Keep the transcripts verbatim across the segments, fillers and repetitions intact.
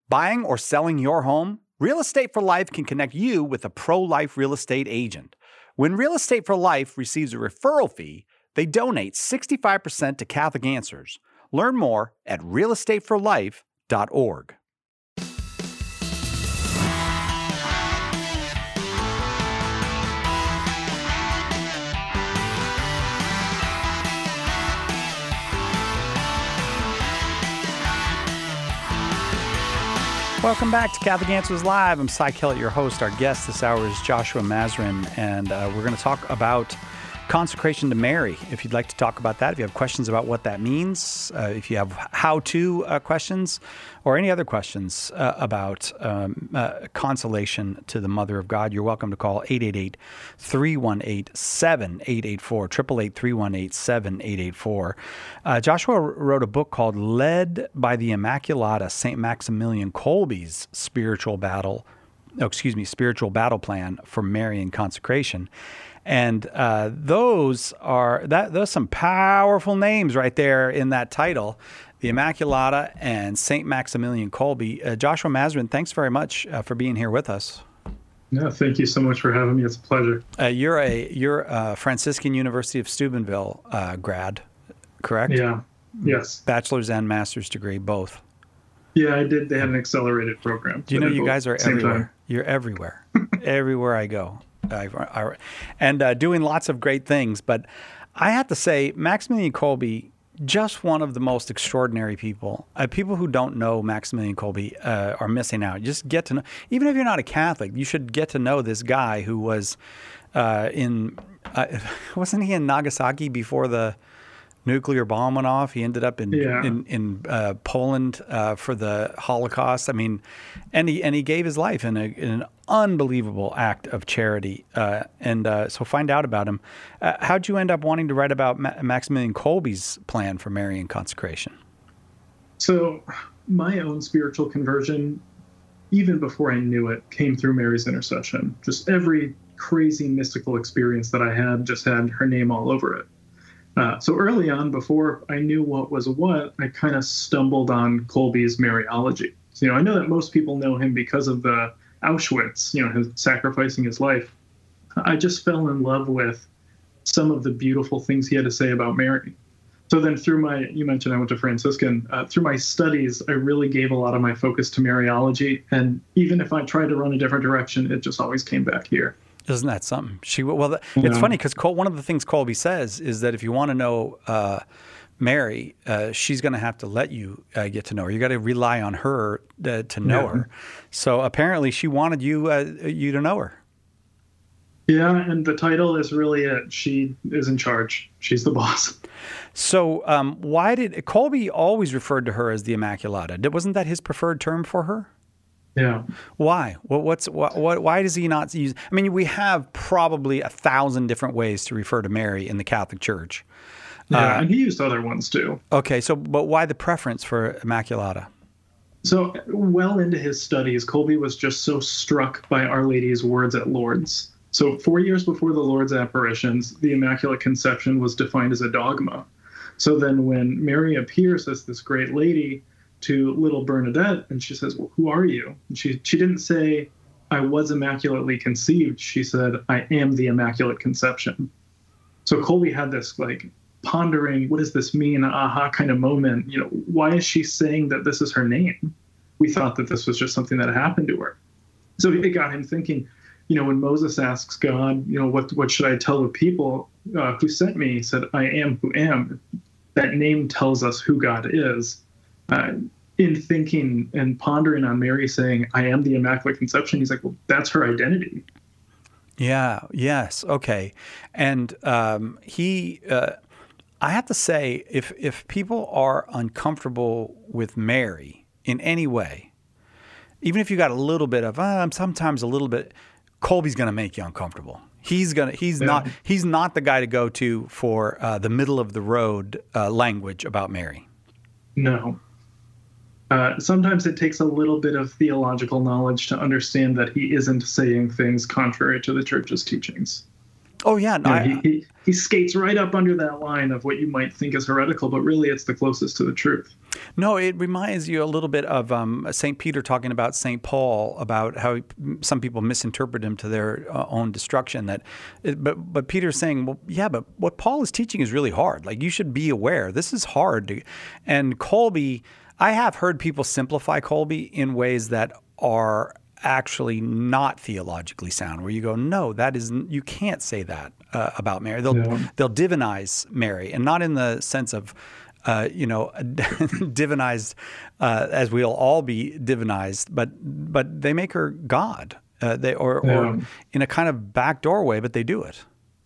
Buying or selling your home? Real Estate for Life can connect you with a pro-life real estate agent. When Real Estate for Life receives a referral fee, they donate sixty-five percent to Catholic Answers. Learn more at real estate for life dot org. Welcome back to Catholic Answers Live. I'm Cy Kellett, your host. Our guest this hour is Joshua Mazarin, and uh, we're going to talk about consecration to Mary. If you'd like to talk about that, if you have questions about what that means, uh, if you have how-to uh, questions, or any other questions uh, about um, uh, consolation to the Mother of God, you're welcome to call eight eight eight, three one eight, seven eight eight four, eight eight eight, three one eight, seven eight eight four. Uh, Joshua wrote a book called Led by the Immaculata, Saint Maximilian Kolbe's Spiritual Battle, oh, excuse me, Spiritual Battle Plan for Marian Consecration. And uh, those are that. Those are some powerful names right there in that title, the Immaculata and Saint Maximilian Kolbe. Uh, Joshua Mazarin, thanks very much uh, for being here with us. Yeah, thank you so much for having me. It's a pleasure. Uh, you're a you're a Franciscan University of Steubenville uh, grad, correct? Yeah. Yes. Bachelor's and master's degree, both. Yeah, I did. They had an accelerated program. Do you know you guys are everywhere? Time. You're everywhere, everywhere I go. I, I, and uh, doing lots of great things. But I have to say, Maximilian Kolbe, just one of the most extraordinary people. Uh, people who don't know Maximilian Kolbe uh, are missing out. Just get to know, even if you're not a Catholic, you should get to know this guy who was uh, in, uh, wasn't he in Nagasaki before the nuclear bomb went off? He ended up in yeah. in, in uh, Poland uh, for the Holocaust. I mean, and he and he gave his life in, a, in an unbelievable act of charity. Uh, and uh, so find out about him. Uh, how'd you end up wanting to write about Ma- Maximilian Kolbe's plan for Marian consecration? So my own spiritual conversion, even before I knew it, came through Mary's intercession. Just every crazy mystical experience that I had just had her name all over it. Uh, so early on, before I knew what was what, I kind of stumbled on Kolbe's Mariology. So, you know, I know that most people know him because of the Auschwitz, you know, his sacrificing his life. I just fell in love with some of the beautiful things he had to say about Mary. So then through my, you mentioned I went to Franciscan, uh, through my studies, I really gave a lot of my focus to Mariology. And even if I tried to run a different direction, it just always came back here. Isn't that something? She well, it's yeah. funny because one of the things Kolbe says is that if you want to know uh, Mary, uh, she's going to have to let you uh, get to know her. You got to rely on her uh, to know yeah. her. So apparently, she wanted you uh, you to know her. Yeah, and the title is really it. She is in charge. She's the boss. So um, why did Kolbe always referred to her as the Immaculata? Wasn't that his preferred term for her? Yeah. Why? What, what's what, what? Why does he not use? I mean, we have probably a thousand different ways to refer to Mary in the Catholic Church. Yeah, uh, and he used other ones too. Okay, so but why the preference for Immaculata? So well into his studies, Kolbe was just so struck by Our Lady's words at Lourdes. So four years before the Lourdes apparitions, the Immaculate Conception was defined as a dogma. So then when Mary appears as this great lady to little Bernadette, and she says, well, who are you? And she she didn't say, I was immaculately conceived. She said, I am the Immaculate Conception. So Kolbe had this like pondering, what does this mean? Aha kind of moment. You know, why is she saying that this is her name? We thought that this was just something that happened to her. So it got him thinking, you know, when Moses asks God, you know, what what should I tell the people uh, who sent me? He said, I am who am. That name tells us who God is. Uh, in thinking and pondering on Mary saying, I am the Immaculate Conception, he's like, well, that's her identity. Yeah, yes, okay. And um, he, uh, I have to say, if if people are uncomfortable with Mary in any way, even if you got a little bit of, uh, sometimes a little bit, Kolbe's going to make you uncomfortable. He's gonna. He's yeah. not. He's not the guy to go to for uh, the middle of the road uh, language about Mary. No. Uh, sometimes it takes a little bit of theological knowledge to understand that he isn't saying things contrary to the Church's teachings. Oh, yeah. No, You know, I, he, he, he skates right up under that line of what you might think is heretical, but really it's the closest to the truth. No, it reminds you a little bit of um, Saint Peter talking about Saint Paul, about how he, some people misinterpret him to their uh, own destruction. That, it, but but Peter's saying, well, yeah, but what Paul is teaching is really hard. Like, you should be aware this is hard. To, and Kolbe, I have heard people simplify Kolbe in ways that are actually not theologically sound, where you go, no, that is, you can't say that uh, about Mary. They'll Yeah. they'll divinize Mary, and not in the sense of Uh, you know, divinized, uh, as we'll all be divinized, but but they make her God, uh, they or, Yeah. or in a kind of backdoor way, but they do it.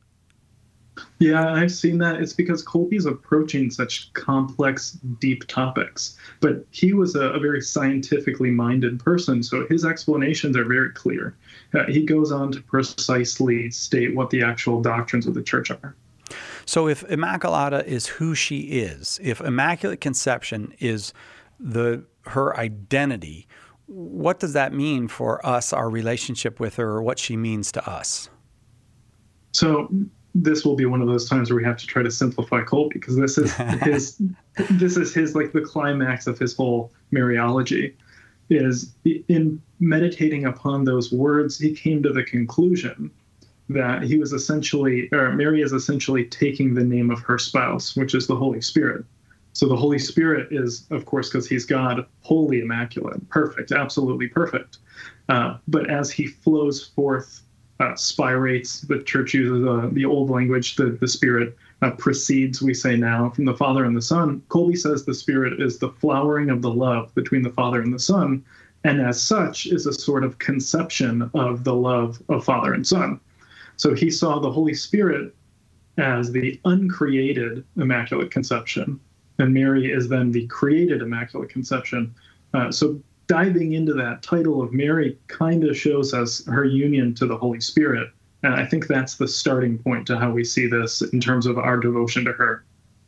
Yeah, I've seen that. It's because Kolbe's approaching such complex, deep topics. But he was a, a very scientifically minded person, so his explanations are very clear. Uh, he goes on to precisely state what the actual doctrines of the church are. So if Immaculata is who she is, if Immaculate Conception is the her identity, what does that mean for us, our relationship with her, or what she means to us? So this will be one of those times where we have to try to simplify Kolbe, because this is his this is his like the climax of his whole Mariology. Is in meditating upon those words, he came to the conclusion that he was essentially, or Mary is essentially taking the name of her spouse, which is the Holy Spirit. So the Holy Spirit is, of course, because he's God, wholly immaculate, perfect, absolutely perfect. Uh, but as he flows forth, uh, spirates, the church uses uh, the old language, the, the Spirit uh, proceeds, we say now, from the Father and the Son. Kolbe says the Spirit is the flowering of the love between the Father and the Son, and as such is a sort of conception of the love of Father and Son. So he saw the Holy Spirit as the uncreated Immaculate Conception, and Mary is then the created Immaculate Conception. Uh, so diving into that title of Mary kind of shows us her union to the Holy Spirit. And I think that's the starting point to how we see this in terms of our devotion to her.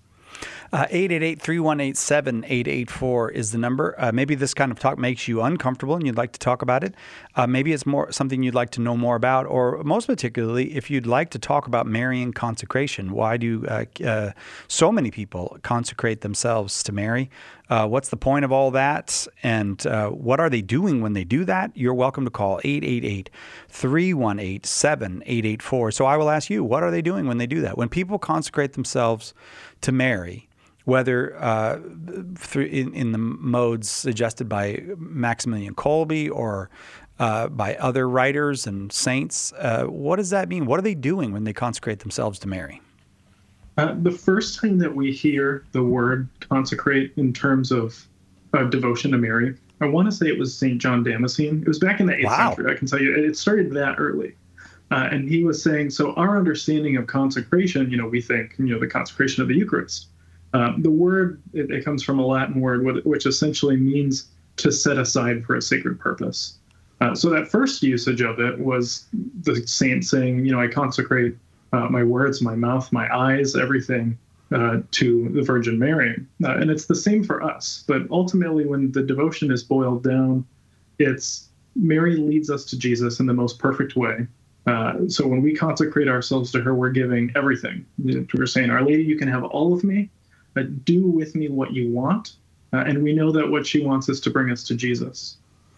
Uh, eight eight eight, three one eight, seven eight eight four is the number. Uh, maybe this kind of talk makes you uncomfortable and you'd like to talk about it. Uh, maybe it's more something you'd like to know more about, or most particularly, if you'd like to talk about Marian consecration. Why do uh, uh, so many people consecrate themselves to Mary? Uh, what's the point of all that? And uh, what are they doing when they do that? You're welcome to call eight eight eight, three one eight, seven eight eight four. So I will ask you, what are they doing when they do that? When people consecrate themselves to Mary, whether uh, through in, in the modes suggested by Maximilian Kolbe or uh, by other writers and saints, uh, what does that mean? What are they doing when they consecrate themselves to Mary? Uh, the first time that we hear the word consecrate in terms of uh, devotion to Mary, I want to say it was Saint John Damascene. It was back in the eighth Wow. century, I can tell you. It started that early. Uh, and he was saying, so our understanding of consecration, you know, we think, you know, the consecration of the Eucharist. Um, the word, it, it comes from a Latin word, which essentially means to set aside for a sacred purpose. Uh, so that first usage of it was the saint saying, you know, I consecrate uh, my words, my mouth, my eyes, everything uh, to the Virgin Mary. Uh, and it's the same for us. But ultimately, when the devotion is boiled down, it's Mary leads us to Jesus in the most perfect way. Uh, so when we consecrate ourselves to her, we're giving everything. We're saying, Our Lady, you can have all of me. But do with me what you want. Uh, and we know that what she wants is to bring us to Jesus.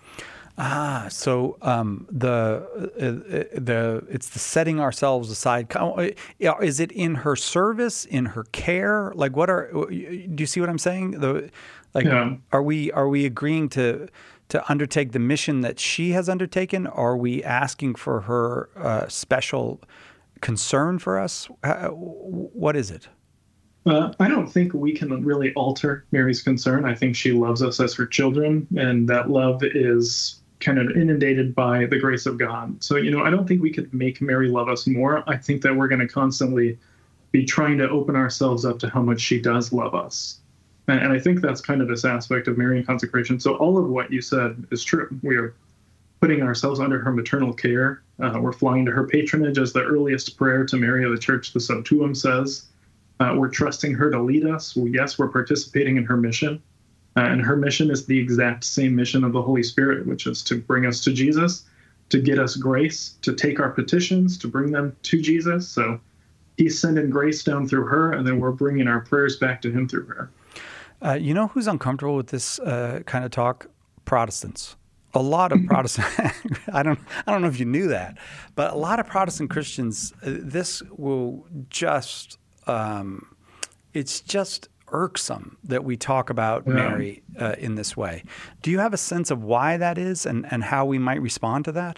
Ah, so um, the uh, the it's the setting ourselves aside. Is it in her service, in her care? Like, what are? Do you see what I'm saying? The like, Yeah. are we are we agreeing to to undertake the mission that she has undertaken? Are we asking for her uh, special concern for us? Uh, what is it? Uh, I don't think we can really alter Mary's concern. I think she loves us as her children, and that love is kind of inundated by the grace of God. So, you know, I don't think we could make Mary love us more. I think that we're going to constantly be trying to open ourselves up to how much she does love us. And, and I think that's kind of this aspect of Marian consecration. So all of what you said is true. We are putting ourselves under her maternal care. Uh, we're flying to her patronage as the earliest prayer to Mary of the Church, the Sub Tuum says. Uh, we're trusting her to lead us. Well, yes, we're participating in her mission. Uh, and her mission is the exact same mission of the Holy Spirit, which is to bring us to Jesus. to get us grace, to take our petitions, to bring them to Jesus. So he's sending grace down through her, and then we're bringing our prayers back to him through her. Uh, you know who's uncomfortable with this uh, kind of talk? Protestants. A lot of Protestant, I don't, I don't know if you knew that, but a lot of Protestant Christians, uh, this will just, um, it's just irksome that we talk about yeah. Mary uh, in this way. Do you have a sense of why that is, and, and how we might respond to that?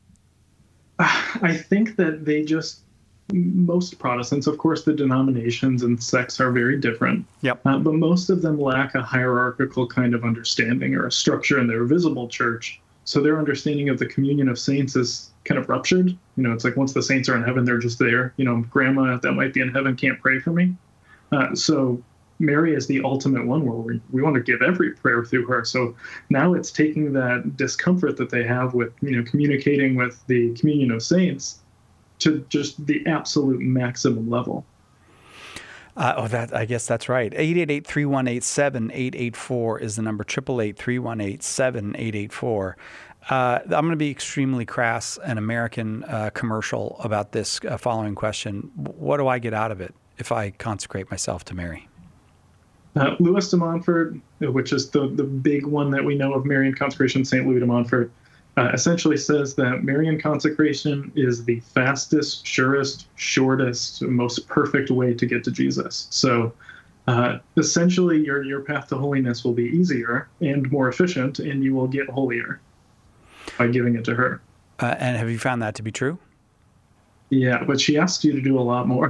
I think that they just, most Protestants, of course, the denominations and sects are very different. Yep. Uh, but most of them lack a hierarchical kind of understanding or a structure in their visible church. So their understanding of the communion of saints is kind of ruptured. You know, it's like once the saints are in heaven, they're just there. You know, grandma that might be in heaven can't pray for me. Uh, so Mary is the ultimate one where we, we want to give every prayer through her. So now it's taking that discomfort that they have with, you know, communicating with the communion of saints to just the absolute maximum level. Uh, oh, that I guess that's right. eight eight eight, three one eight, seven eight eight four is the number, eight eight eight, three one eight, seven eight eight four. Uh, I'm going to be extremely crass and American uh, commercial about this uh, following question. What do I get out of it if I consecrate myself to Mary? Uh, Louis de Montfort, which is the, the big one that we know of Marian consecration, Saint Louis de Montfort, Uh, essentially says that Marian consecration is the fastest, surest, shortest, most perfect way to get to Jesus. So uh, essentially your, your path to holiness will be easier and more efficient, and you will get holier by giving it to her. Uh, and have you found that to be true? Yeah, but she asks you to do a lot more.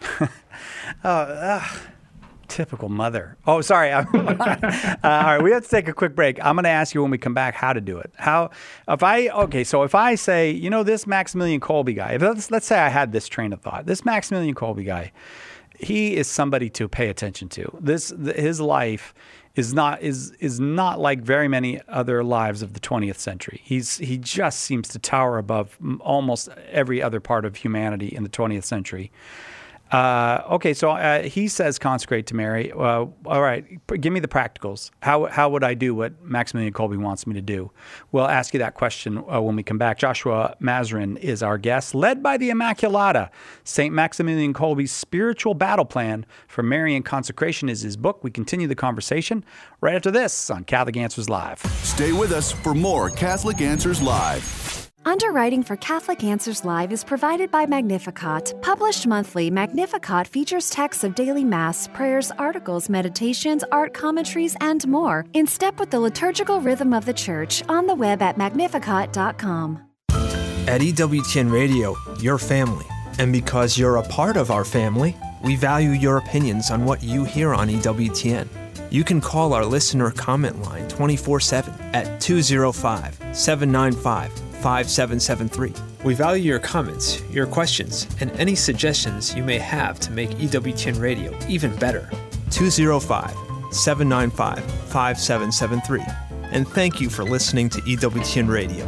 oh, uh. Typical mother. Oh, sorry. uh, all right, we have to take a quick break. I'm going to ask you when we come back how to do it. How, if I, okay, so if I say, you know, this Maximilian Kolbe guy, if let's, let's say I had this train of thought, this Maximilian Kolbe guy, he is somebody to pay attention to. This, his life is not is is not like very many other lives of the twentieth century. He's he just seems to tower above almost every other part of humanity in the twentieth century. Uh, okay, so uh, he says consecrate to Mary. Uh, all right, give me the practicals. How how would I do what Maximilian Kolbe wants me to do? We'll ask you that question uh, when we come back. Joshua Mazarin is our guest, led by the Immaculata. Saint Maximilian Kolbe's Spiritual Battle Plan for Marian Consecration is his book. We continue the conversation right after this on Catholic Answers Live. Stay with us for more Catholic Answers Live. Underwriting for Catholic Answers Live is provided by Magnificat. Published monthly, Magnificat features texts of daily Mass, prayers, articles, meditations, art commentaries, and more, in step with the liturgical rhythm of the Church, on the web at magnificat dot com. At E W T N Radio, your family. And because you're a part of our family, we value your opinions on what you hear on E W T N. You can call our listener comment line twenty-four seven at two oh five, seven nine five, five seven seven three. We value your comments, your questions, and any suggestions you may have to make E W T N Radio even better. two oh five, seven nine five, five seven seven three. And thank you for listening to E W T N Radio.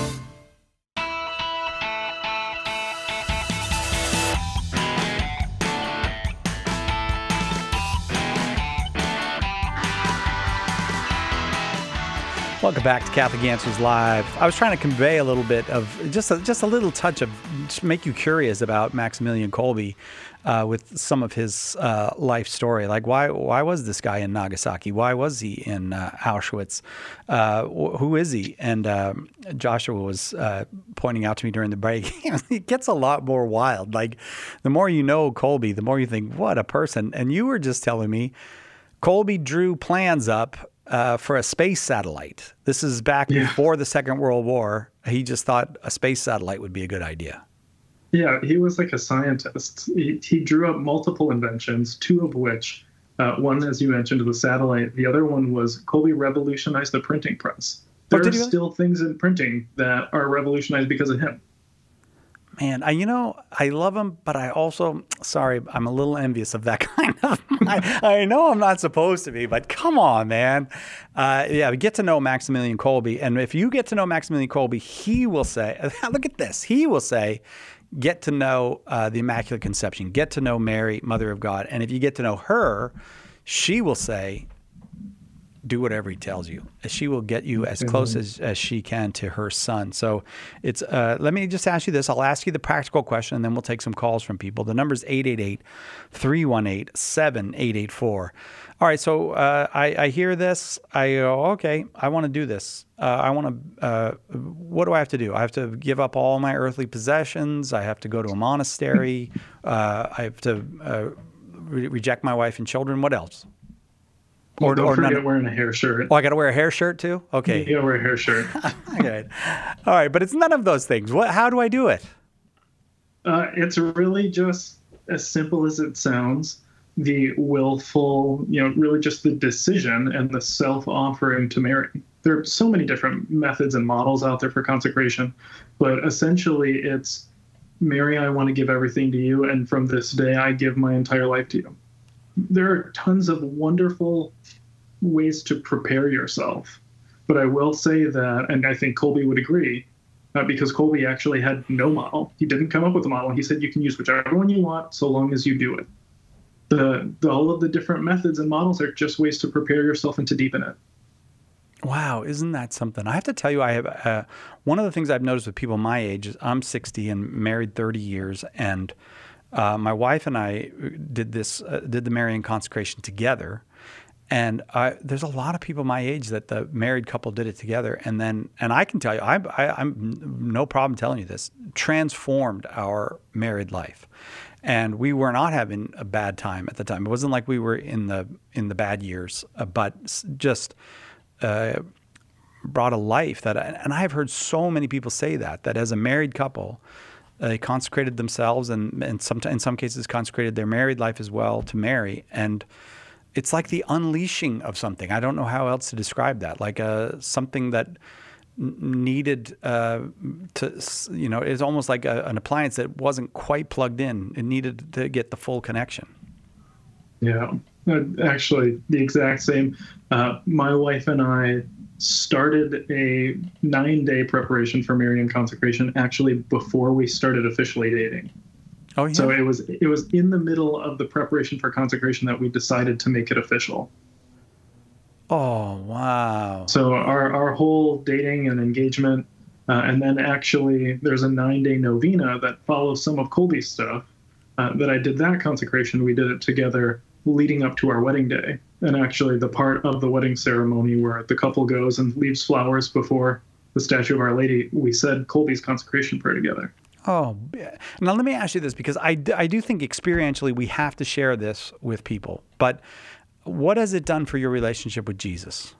Welcome back to Catholic Answers Live. I was trying to convey a little bit of just a, just a little touch of to make you curious about Maximilian Kolbe uh, with some of his uh, life story. Like why why was this guy in Nagasaki? Why was he in uh, Auschwitz? Uh, who is he? And um, Joshua was uh, pointing out to me during the break. It gets a lot more wild. Like the more you know Kolbe, the more you think, what a person. And you were just telling me Kolbe drew plans up Uh, for a space satellite. This is back yeah. before the Second World War. He just thought a space satellite would be a good idea. Yeah, he was like a scientist. He, he drew up multiple inventions, two of which, uh, one, as you mentioned, the satellite. The other one was Kolbe revolutionized the printing press. There oh, are still things in printing that are revolutionized because of him. Man, I, you know, I love him, but I also, sorry, I'm a little envious of that kind of, I, I know I'm not supposed to be, but come on, man. Uh, yeah, get to know Maximilian Kolbe. And if you get to know Maximilian Kolbe, he will say, look at this, he will say, get to know uh, the Immaculate Conception, get to know Mary, Mother of God. And if you get to know her, she will say, do whatever he tells you. She will get you as close as, as she can to her son. So it's, uh, let me just ask you this. I'll ask you the practical question, and then we'll take some calls from people. The number is eight eight eight, three one eight, seven eight eight four. All right, so uh, I, I hear this. I go, okay, I want to do this. Uh, I want to, uh, what do I have to do? I have to give up all my earthly possessions. I have to go to a monastery. Uh, I have to uh, re- reject my wife and children. What else? Well, Or, don't or forget none. wearing a hair shirt. Oh, I got to wear a hair shirt too? Okay. You gotta wear a hair shirt. Okay. All right, but it's none of those things. What? How do I do it? Uh, it's really just as simple as it sounds. The willful, you know, really just the decision and the self-offering to marry. There are so many different methods and models out there for consecration, but essentially it's, Mary, I want to give everything to you, and from this day I give my entire life to you. There are tons of wonderful ways to prepare yourself, but I will say that, and I think Colby would agree, uh, because Colby actually had no model. He didn't come up with a model. He said you can use whichever one you want so long as you do it. The, the all of the different methods and models are just ways to prepare yourself and to deepen it. Wow, isn't that something? I have to tell you, I have uh, one of the things I've noticed with people my age is I'm sixty and married thirty years, and uh, my wife and I did this, uh, did the Marian consecration together. And I, there's a lot of people my age that the married couple did it together, and then, and I can tell you, I, I, I'm no problem telling you this, transformed our married life. And we were not having a bad time at the time. It wasn't like we were in the in the bad years, uh, but just uh, brought a life that. And I have heard so many people say that that as a married couple, uh, they consecrated themselves and and some in some cases consecrated their married life as well to marry. And it's like the unleashing of something. I don't know how else to describe that. Like a something that needed uh, to, you know, it's almost like a, an appliance that wasn't quite plugged in. It needed to get the full connection. Yeah, actually, the exact same. Uh, my wife and I started a nine-day preparation for Marian consecration actually before we started officially dating. Oh, yeah. So it was it was in the middle of the preparation for consecration that we decided to make it official. Oh, wow. So our, our whole dating and engagement, uh, and then actually there's a nine-day novena that follows some of Colby's stuff, uh, that I did that consecration. We did it together leading up to our wedding day. And actually the part of the wedding ceremony where the couple goes and leaves flowers before the statue of Our Lady, we said Colby's consecration prayer together. Oh, now let me ask you this, because I, I do think experientially we have to share this with people. But what has it done for your relationship with Jesus?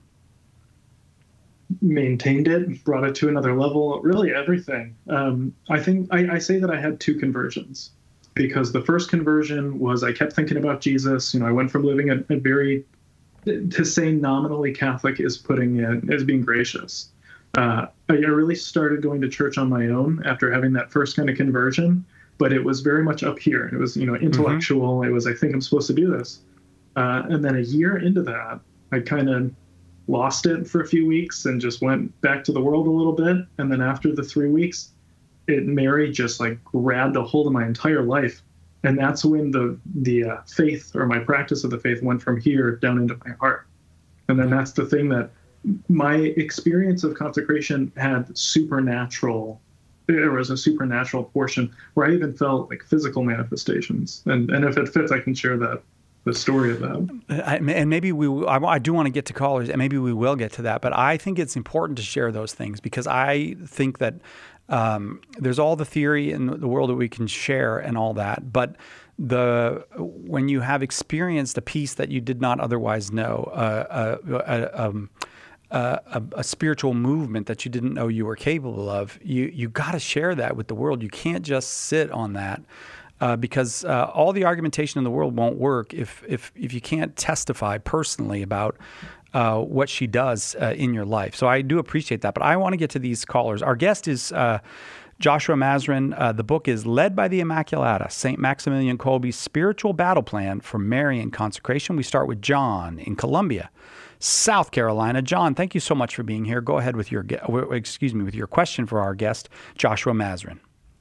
Maintained it, brought it to another level, really everything. Um, I think I, I say that I had two conversions, because the first conversion was I kept thinking about Jesus. You know, I went from living a, a very, to say nominally Catholic is putting it, is being gracious. Uh, I really started going to church on my own after having that first kind of conversion, but it was very much up here. It was, you know, intellectual. Mm-hmm. It was, I think I'm supposed to do this. Uh, and then a year into that, I kind of lost it for a few weeks and just went back to the world a little bit. And then after the three weeks, it Mary just like grabbed a hold of my entire life. And that's when the the uh, faith or my practice of the faith went from here down into my heart. And then that's the thing that my experience of consecration had supernatural, there was a supernatural portion where I even felt like physical manifestations. And, and if it fits, I can share that. The story of that. I, and maybe we, I, I do want to get to callers, and maybe we will get to that, but I think it's important to share those things, because I think that um, there's all the theory in the world that we can share and all that, but the when you have experienced a peace that you did not otherwise know, uh, a, a, um, a, a spiritual movement that you didn't know you were capable of, you you got to share that with the world. You can't just sit on that. Uh, because uh, all the argumentation in the world won't work if if if you can't testify personally about uh, what she does uh, in your life. So I do appreciate that. But I want to get to these callers. Our guest is uh, Joshua Mazrin. Uh, the book is Led by the Immaculata, Saint Maximilian Kolbe's Spiritual Battle Plan for Marian Consecration. We start with John in Columbia, South Carolina. John, thank you so much for being here. Go ahead with your excuse me with your question for our guest, Joshua Mazrin.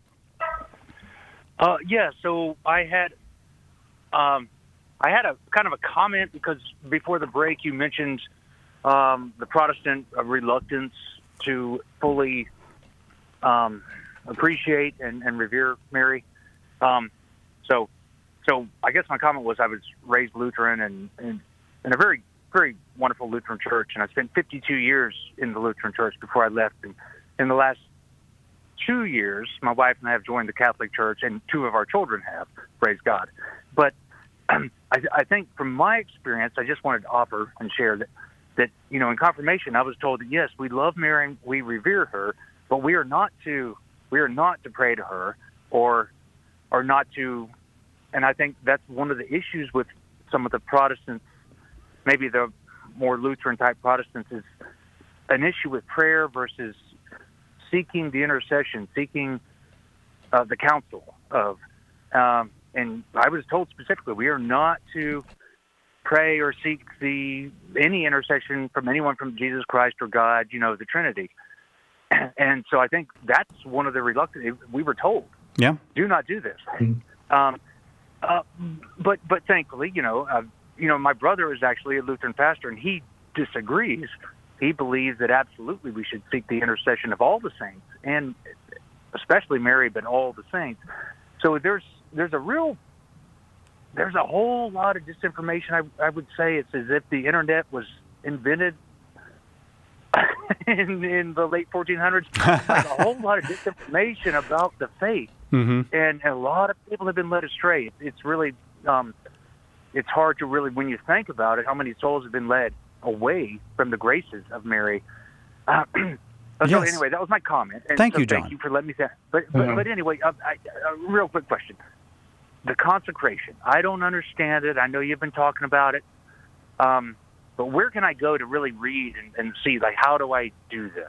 Uh, yeah, so I had, um, I had a kind of a comment, because before the break you mentioned um, the Protestant reluctance to fully um, appreciate and, and revere Mary. Um, so, so I guess my comment was I was raised Lutheran and, and in a very, very wonderful Lutheran church, and I spent fifty-two years in the Lutheran church before I left. And in the last two years, my wife and I have joined the Catholic Church, and two of our children have, praise God. But um, I, I think from my experience, I just wanted to offer and share that, that, you know, in confirmation, I was told that, yes, we love Mary and we revere her, but we are not to, we are not to pray to her or, or not to, and I think that's one of the issues with some of the Protestants, maybe the more Lutheran-type Protestants, is an issue with prayer versus seeking the intercession, seeking uh, the counsel of. Um, and I was told specifically, we are not to pray or seek the any intercession from anyone from Jesus Christ or God, you know, the Trinity. And so I think that's one of the reluctant. We were told, yeah, do not do this. Mm-hmm. Um, uh, but but thankfully, you know, uh, you know, my brother is actually a Lutheran pastor, and he disagrees. He believes that absolutely we should seek the intercession of all the saints, and especially Mary, but all the saints. So there's there's a real there's a whole lot of disinformation. I, I would say it's as if the internet was invented in, in the late fourteen hundreds. Like a whole lot of disinformation about the faith, mm-hmm. and a lot of people have been led astray. It's really um, it's hard to really, when you think about it, how many souls have been led away from the graces of Mary. Uh, so yes. anyway, that was my comment. And thank so you, John. Thank you for letting me say. But but, yeah. but anyway, uh, I, a real quick question: the consecration. I don't understand it. I know you've been talking about it. Um, but where can I go to really read and, and see, like, how do I do this?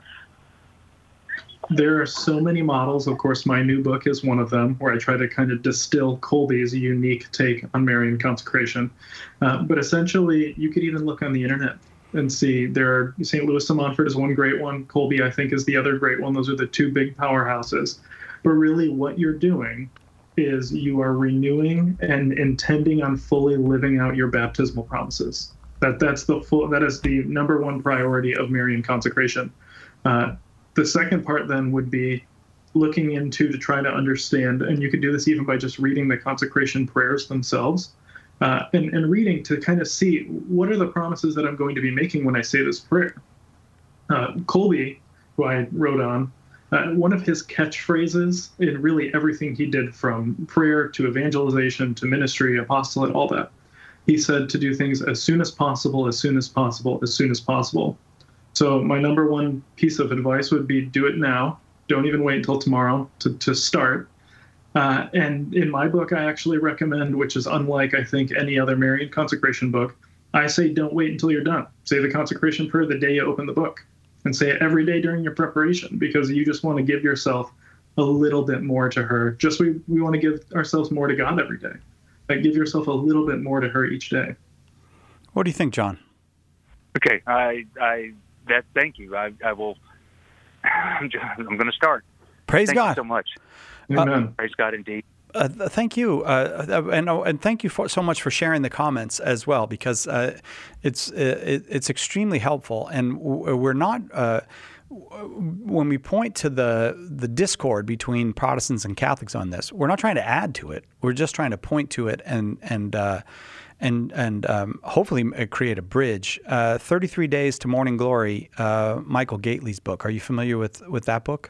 There are so many models. Of course, my new book is one of them, where I try to kind of distill Kolbe's unique take on Marian consecration. Uh, but essentially, you could even look on the internet and see there are Saint Louis de Montfort is one great one. Kolbe, I think, is the other great one. Those are the two big powerhouses. But really, what you're doing is you are renewing and intending on fully living out your baptismal promises. That that's the full. That is the number one priority of Marian consecration. Uh, The second part then would be looking into to try to understand, and you could do this even by just reading the consecration prayers themselves, uh, and, and reading to kind of see what are the promises that I'm going to be making when I say this prayer. Uh, Kolbe, who I wrote on, uh, one of his catchphrases in really everything he did, from prayer to evangelization to ministry, apostolate, all that, he said to do things as soon as possible, as soon as possible, as soon as possible. So my number one piece of advice would be do it now. Don't even wait until tomorrow to, to start. Uh, and in my book, I actually recommend, which is unlike, I think, any other Marian consecration book, I say don't wait until you're done. Say the consecration prayer the day you open the book, and say it every day during your preparation, because you just want to give yourself a little bit more to her. Just we, we want to give ourselves more to God every day. Like, give yourself a little bit more to her each day. What do you think, John? Okay, I... I... That, thank you. I, I will. I'm, I'm going to start. Praise thank God. you so much. Amen. Uh, praise God, indeed. Uh, thank you, uh, and and thank you for, so much for sharing the comments as well, because uh, it's it, it's extremely helpful, and we're not. Uh, when we point to the the discord between Protestants and Catholics on this, we're not trying to add to it. We're just trying to point to it and and. Uh, and and um, hopefully create a bridge. Uh, thirty-three Days to Morning Glory, uh, Michael Gately's book. Are you familiar with, with that book?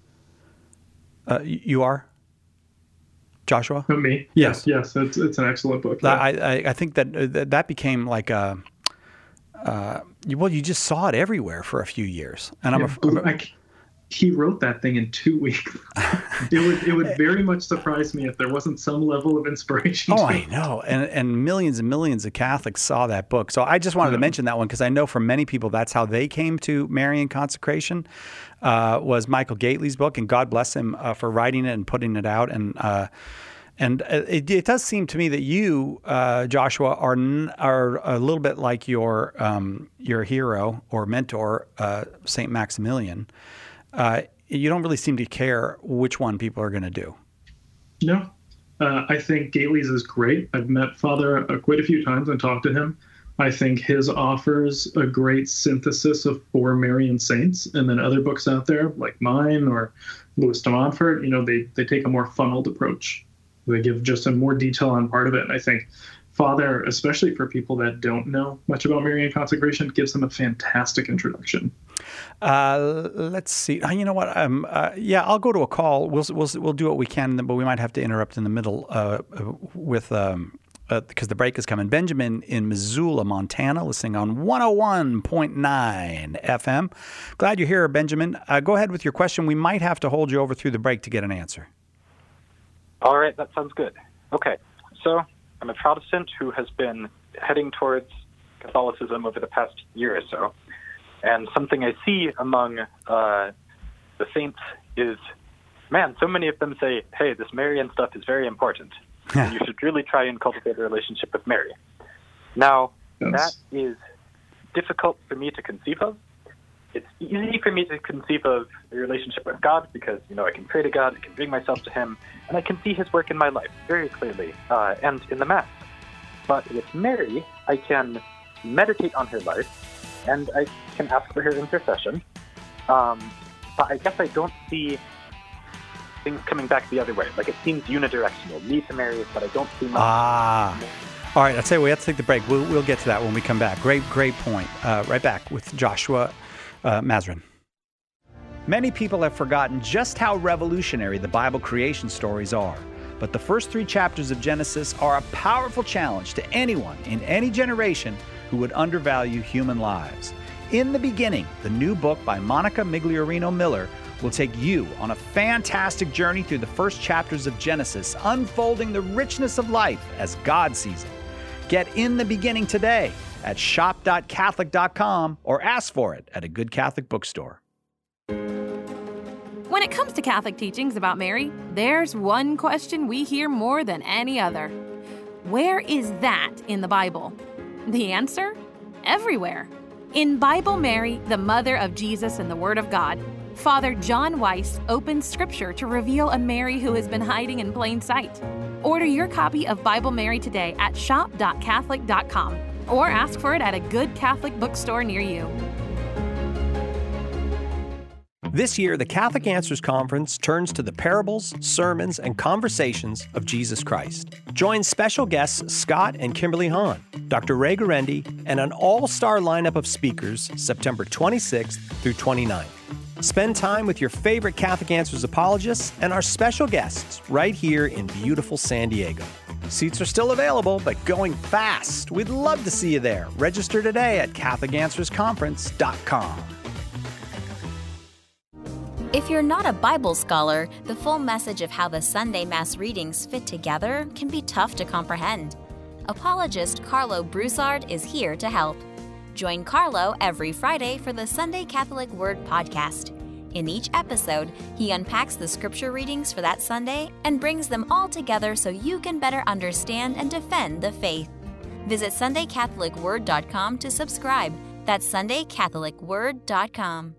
Uh, you are? Joshua? Not me. Yes. Yes, it's, it's an excellent book. Yeah. I, I, I think that uh, that became like a... Uh, well, you just saw it everywhere for a few years. And I'm yeah, a, I, he wrote that thing in two weeks. It would it would very much surprise me if there wasn't some level of inspiration. Oh, I know. And and millions and millions of Catholics saw that book. So I just wanted yeah. to mention that one, because I know for many people that's how they came to Marian consecration, uh, was Michael Gately's book. And God bless him uh, for writing it and putting it out. And uh, and it, it does seem to me that you, uh, Joshua, are are a little bit like your um, your hero or mentor, uh, Saint Maximilian. Uh, you don't really seem to care which one people are going to do. No. Uh, I think Gately's is great. I've met Father uh, quite a few times and talked to him. I think his offers a great synthesis of four Marian saints, and then other books out there like mine or Louis de Montfort, you know, they, they take a more funneled approach. They give just a more detail on part of it. And I think Father, especially for people that don't know much about Marian consecration, gives them a fantastic introduction. Uh, let's see. You know what? Um, uh, yeah, I'll go to a call. We'll we'll we'll do what we can, but we might have to interrupt in the middle uh, with. Um, Uh, because the break is coming. Benjamin in Missoula, Montana, listening on one oh one point nine F M. Glad you're here, Benjamin. Uh, go ahead with your question. We might have to hold you over through the break to get an answer. All right, that sounds good. Okay, so I'm a Protestant who has been heading towards Catholicism over the past year or so. And something I see among uh, the saints is, man, so many of them say, hey, this Marian stuff is very important. And you should really try and cultivate a relationship with Mary. Now, yes. That is difficult for me to conceive of. It's easy for me to conceive of a relationship with God because, you know, I can pray to God, I can bring myself to him, and I can see his work in my life very clearly, uh, and in the Mass. But with Mary, I can meditate on her life, and I can ask for her intercession. Um, but I guess I don't see things coming back the other way. Like, it seems unidirectional. Me to Mary, but I don't see much. Ah. All right, I'll tell you, we have to take the break. We'll, we'll get to that when we come back. Great, great point. Uh, right back with Joshua uh, Mazrin. Many people have forgotten just how revolutionary the Bible creation stories are. But the first three chapters of Genesis are a powerful challenge to anyone in any generation who would undervalue human lives. In the Beginning, the new book by Monica Migliorino Miller, will take you on a fantastic journey through the first chapters of Genesis, unfolding the richness of life as God sees it. Get In the Beginning today at shop dot catholic dot com or ask for it at a good Catholic bookstore. When it comes to Catholic teachings about Mary, there's one question we hear more than any other. Where is that in the Bible? The answer? Everywhere. In Bible Mary, the Mother of Jesus and the Word of God, Father John Weiss opens Scripture to reveal a Mary who has been hiding in plain sight. Order your copy of Bible Mary today at shop dot catholic dot com or ask for it at a good Catholic bookstore near you. This year, the Catholic Answers Conference turns to the parables, sermons, and conversations of Jesus Christ. Join special guests Scott and Kimberly Hahn, Doctor Ray Guarendi, and an all-star lineup of speakers September twenty-sixth through twenty-ninth. Spend time with your favorite Catholic Answers apologists and our special guests right here in beautiful San Diego. Seats are still available, but going fast. We'd love to see you there. Register today at catholic answers conference dot com. If you're not a Bible scholar, the full message of how the Sunday Mass readings fit together can be tough to comprehend. Apologist Carlo Broussard is here to help. Join Carlo every Friday for the Sunday Catholic Word podcast. In each episode, he unpacks the scripture readings for that Sunday and brings them all together so you can better understand and defend the faith. Visit sunday catholic word dot com to subscribe. That's sunday catholic word dot com.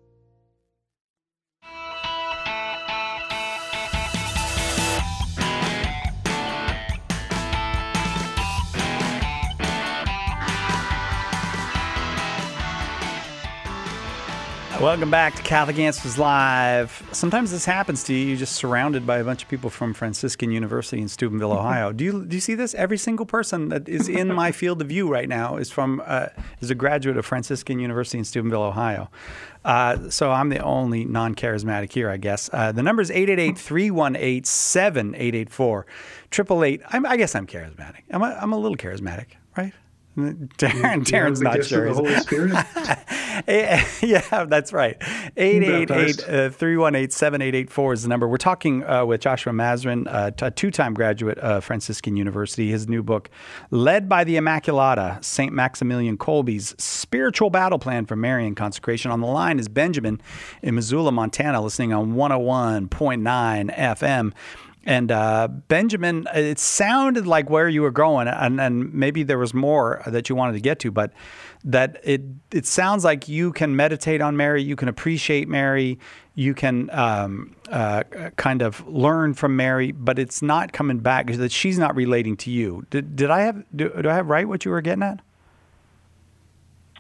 Welcome back to Catholic Answers Live. Sometimes this happens to you. You're just surrounded by a bunch of people from Franciscan University in Steubenville, Ohio. Do you do you see this? Every single person that is in my field of view right now is from uh, is a graduate of Franciscan University in Steubenville, Ohio. Uh, so I'm the only non-charismatic here, I guess. Uh, the number is eight eight eight, three one eight, seven eight eight four. Triple eight. I'm, I guess I'm charismatic. I'm a, I'm a little charismatic, right? Darren, Darren's not sure. The Holy Spirit? Yeah, that's right. eight eight eight, three one eight, seven eight eight four is the number. We're talking uh, with Joshua Mazrin, uh, a two-time graduate of Franciscan University. His new book, Led by the Immaculata, Saint Maximilian Kolbe's Spiritual Battle Plan for Marian Consecration. On the line is Benjamin in Missoula, Montana, listening on one oh one point nine F M. And uh, Benjamin, it sounded like where you were going, and, and maybe there was more that you wanted to get to, but that it it sounds like you can meditate on Mary, you can appreciate Mary, you can um, uh, kind of learn from Mary, but it's not coming back, that she's not relating to you. Did did I have do, do I have right what you were getting at?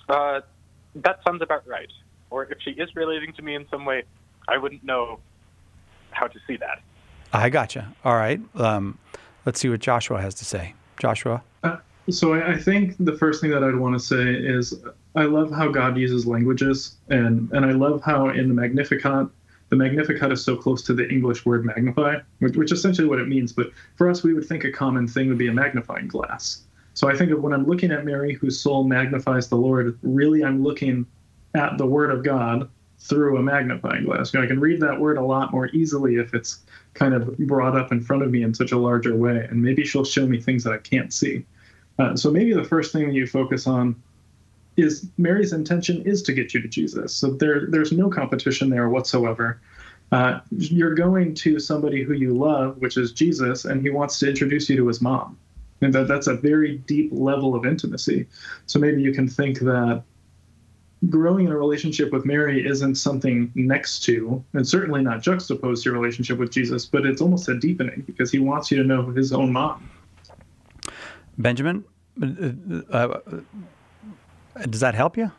Uh, that sounds about right. Or if she is relating to me in some way, I wouldn't know how to see that. I gotcha. All right. Um, let's see what Joshua has to say. Joshua? Uh, so I, I think the first thing that I'd want to say is I love how God uses languages, and, and I love how in the Magnificat, the Magnificat is so close to the English word magnify, which, which is essentially what it means. But for us, we would think a common thing would be a magnifying glass. So I think of when I'm looking at Mary, whose soul magnifies the Lord, really I'm looking at the Word of God through a magnifying glass. You know, I can read that word a lot more easily if it's kind of brought up in front of me in such a larger way, and maybe she'll show me things that I can't see. Uh, so maybe the first thing that you focus on is Mary's intention is to get you to Jesus. So there, there's no competition there whatsoever. Uh, you're going to somebody who you love, which is Jesus, and he wants to introduce you to his mom. And that, that's a very deep level of intimacy. So maybe you can think that growing in a relationship with Mary isn't something next to, and certainly not juxtaposed to your relationship with Jesus, but it's almost a deepening because he wants you to know his own mom. Benjamin, uh, uh, does that help you?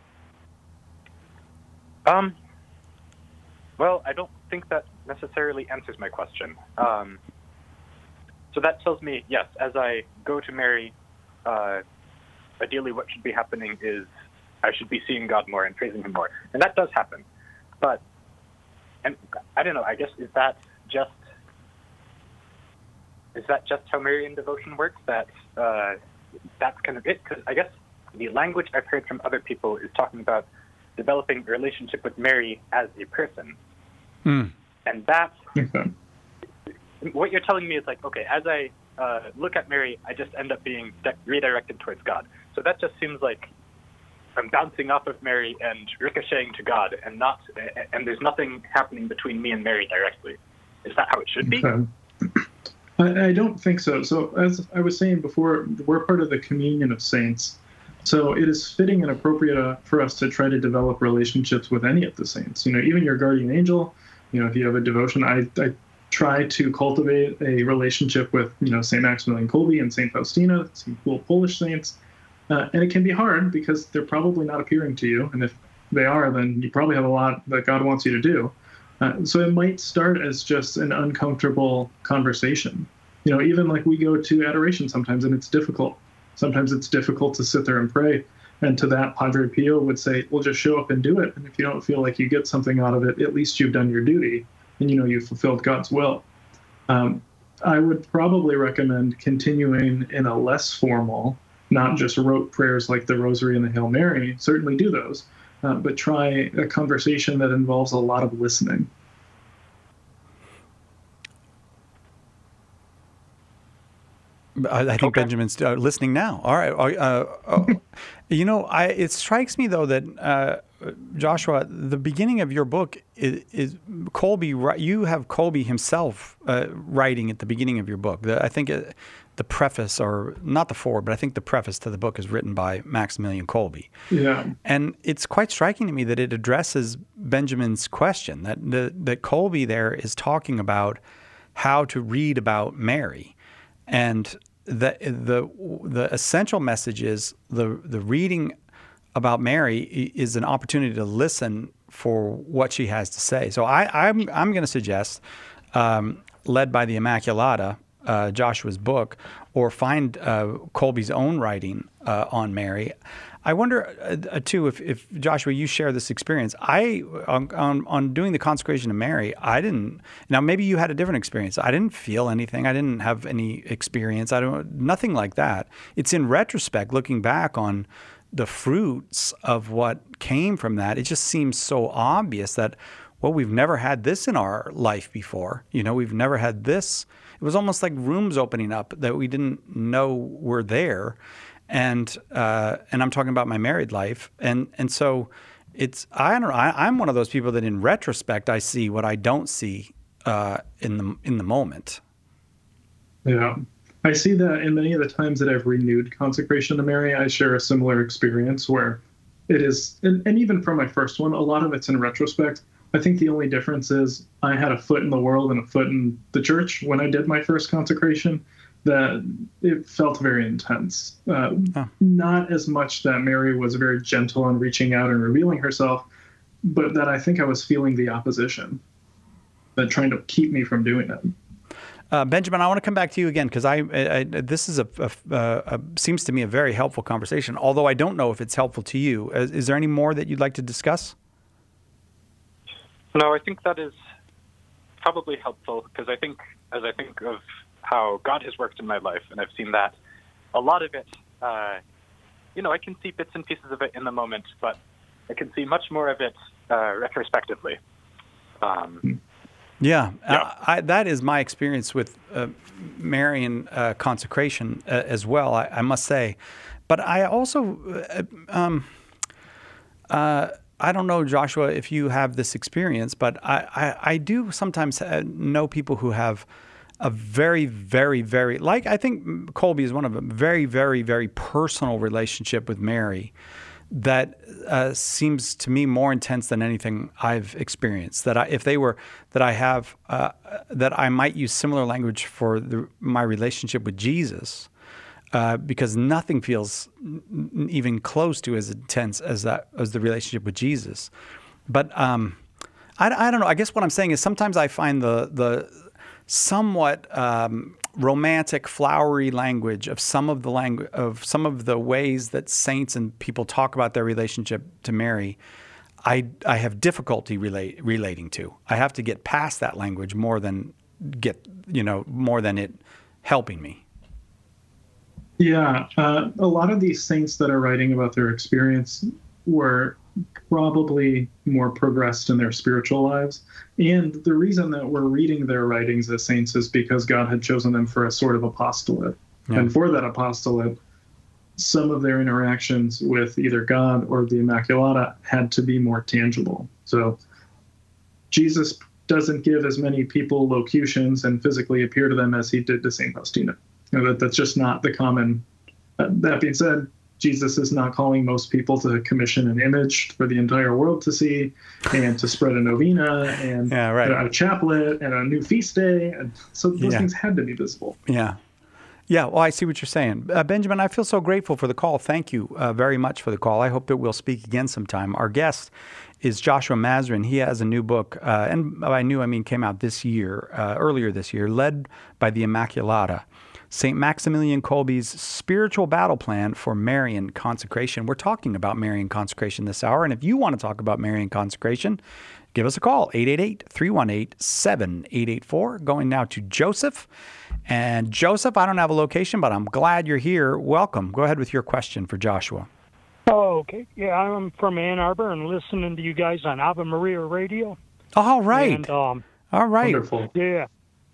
Um. Well, I don't think that necessarily answers my question. Um, so that tells me, yes, as I go to Mary, uh, ideally what should be happening is I should be seeing God more and praising him more. And that does happen. But, and I don't know, I guess, is that just, is that just how Marian devotion works? That, uh, that's kind of it? Because I guess the language I've heard from other people is talking about developing a relationship with Mary as a person. Mm. And that's, Okay. what you're telling me is like, okay, as I uh, look at Mary, I just end up being de- redirected towards God. So that just seems like I'm bouncing off of Mary and ricocheting to God, and not, and there's nothing happening between me and Mary directly. Is that how it should be? Okay. I, I don't think so. So as I was saying before, we're part of the communion of saints. So it is fitting and appropriate uh, for us to try to develop relationships with any of the saints. You know, even your guardian angel, you know, if you have a devotion, I, I try to cultivate a relationship with, you know, Saint Maximilian Kolbe and Saint Faustina, some cool Polish saints. Uh, and it can be hard because they're probably not appearing to you. And if they are, then you probably have a lot that God wants you to do. Uh, so it might start as just an uncomfortable conversation. You know, even like we go to adoration sometimes and it's difficult. Sometimes it's difficult to sit there and pray. And to that, Padre Pio would say, well, just show up and do it. And if you don't feel like you get something out of it, at least you've done your duty and, you know, you've fulfilled God's will. Um, I would probably recommend continuing in a less formal, not just rote prayers like the Rosary and the Hail Mary. Certainly do those, uh, but try a conversation that involves a lot of listening. I, I think okay. Benjamin's uh, listening now. All right. Uh, uh, you know, I, it strikes me, though, that, uh, Joshua, the beginning of your book is, is Kolbe. You have Kolbe himself uh, writing at the beginning of your book. The, I think it, the preface, or not the foreword, but I think the preface to the book is written by Maximilian Kolbe. Yeah. And it's quite striking to me that it addresses Benjamin's question, that, that, that Kolbe there is talking about how to read about Mary. And the the the essential message is the the reading about Mary is an opportunity to listen for what she has to say. So I, I'm I'm going to suggest, um, led by the Immaculata, uh, Joshua's book, or find uh, Kolbe's own writing uh, on Mary. I wonder, uh, too, if, if, Joshua, you share this experience. I, on, on, on doing the consecration of Mary, I didn't, now maybe you had a different experience. I didn't feel anything. I didn't have any experience. I don't, nothing like that. It's in retrospect, looking back on the fruits of what came from that, it just seems so obvious that, well, we've never had this in our life before. You know, we've never had this. It was almost like rooms opening up that we didn't know were there. And uh, and I'm talking about my married life, and and so it's I don't know I, I'm one of those people that in retrospect I see what I don't see uh, in the in the moment. Yeah, I see that in many of the times that I've renewed consecration to Mary. I share a similar experience where it is, and, and even from my first one, a lot of it's in retrospect. I think the only difference is I had a foot in the world and a foot in the church when I did my first consecration. that it felt very intense. Uh, oh. Not as much that Mary was very gentle in reaching out and revealing herself, but that I think I was feeling the opposition, that trying to keep me from doing it. Uh, Benjamin, I want to come back to you again because I, I, I this is a, a, a seems to me a very helpful conversation. Although I don't know if it's helpful to you. Is, is there any more that you'd like to discuss? No, I think that is probably helpful because I think, as I think of how God has worked in my life, and I've seen that a lot of it. Uh, you know, I can see bits and pieces of it in the moment, but I can see much more of it uh, retrospectively. Um, Yeah, yeah. uh, I, that is my experience with uh, Marian uh, consecration uh, as well, I, I must say. But I also, uh, um, uh, I don't know, Joshua, if you have this experience, but I, I, I do sometimes know people who have a very, very, very, like I think Colby is one of them, very, very, very personal relationship with Mary that uh, seems to me more intense than anything I've experienced. That I, if they were, that I have, uh, that I might use similar language for the, my relationship with Jesus, uh, because nothing feels n- even close to as intense as that as the relationship with Jesus. But um, I, I don't know. I guess what I'm saying is sometimes I find the the somewhat um, romantic, flowery language of some of the language of some of the ways that saints and people talk about their relationship to Mary, I I have difficulty relate, relating to. I have to get past that language more than get you know more than it helping me. Yeah, uh, a lot of these saints that are writing about their experience were probably more progressed in their spiritual lives. And the reason that we're reading their writings as saints is because God had chosen them for a sort of apostolate. Yeah. And for that apostolate, some of their interactions with either God or the Immaculata had to be more tangible. So Jesus doesn't give as many people locutions and physically appear to them as he did to Saint Faustina. You know, that, that's just not the common. Uh, that being said, Jesus is not calling most people to commission an image for the entire world to see and to spread a novena and yeah, right. a chaplet and a new feast day. And so those yeah. things had to be visible. Yeah. Yeah, well, I see what you're saying. Uh, Benjamin, I feel so grateful for the call. Thank you uh, very much for the call. I hope that we'll speak again sometime. Our guest is Joshua Mazrin. He has a new book, uh, and by new, I mean came out this year, uh, earlier this year, Led by the Immaculata. Saint Maximilian Kolbe's Spiritual Battle Plan for Marian Consecration. We're talking about Marian Consecration this hour, and if you want to talk about Marian Consecration, give us a call, eight eight eight, three one eight, seven eight eight four. Going now to Joseph. And Joseph, I don't have a location, but I'm glad you're here. Welcome. Go ahead with your question for Joshua. Oh, okay. Yeah, I'm from Ann Arbor and listening to you guys on Ave Maria Radio. All right. And, um, All right. Wonderful. Yeah.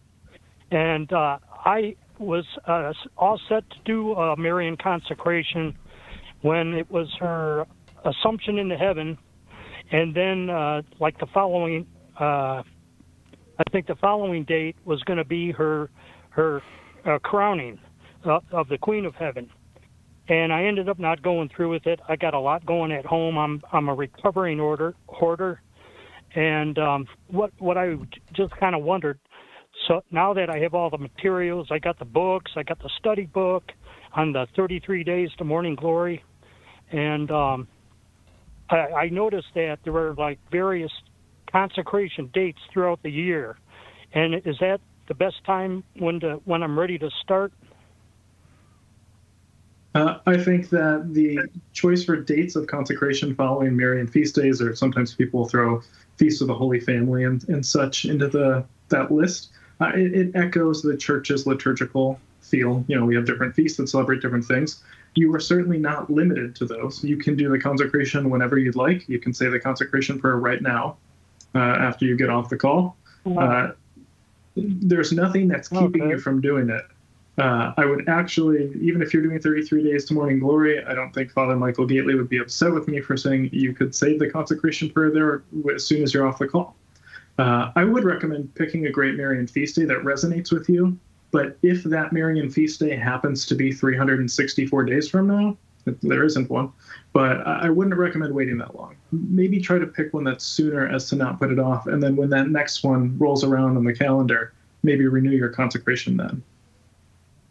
And uh, I... was uh, all set to do a Marian consecration when it was her assumption into heaven, and then uh, like the following, uh, I think the following date was going to be her her uh, crowning uh, of the Queen of Heaven, and I ended up not going through with it. I got a lot going at home. I'm I'm a recovering order hoarder, and um, what what I just kind of wondered. So now that I have all the materials, I got the books, I got the study book on the thirty-three days to Morning Glory, and um, I, I noticed that there were like various consecration dates throughout the year. And is that the best time when to, when I'm ready to start? Uh, I think that the choice for dates of consecration following Marian feast days, or sometimes people throw Feast of the Holy Family and, and such into the that list. Uh, it, it echoes the church's liturgical feel. You know, we have different feasts that celebrate different things. You are certainly not limited to those. You can do the consecration whenever you'd like. You can say the consecration prayer right now uh, after you get off the call. Uh, there's nothing that's keeping okay. you from doing it. Uh, I would actually, even if you're doing thirty-three days to Morning Glory, I don't think Father Michael Gately would be upset with me for saying you could say the consecration prayer there as soon as you're off the call. Uh, I would recommend picking a great Marian feast day that resonates with you. But if that Marian feast day happens to be three hundred sixty-four days from now, there isn't one, but I wouldn't recommend waiting that long. Maybe try to pick one that's sooner as to not put it off. And then when that next one rolls around on the calendar, maybe renew your consecration then.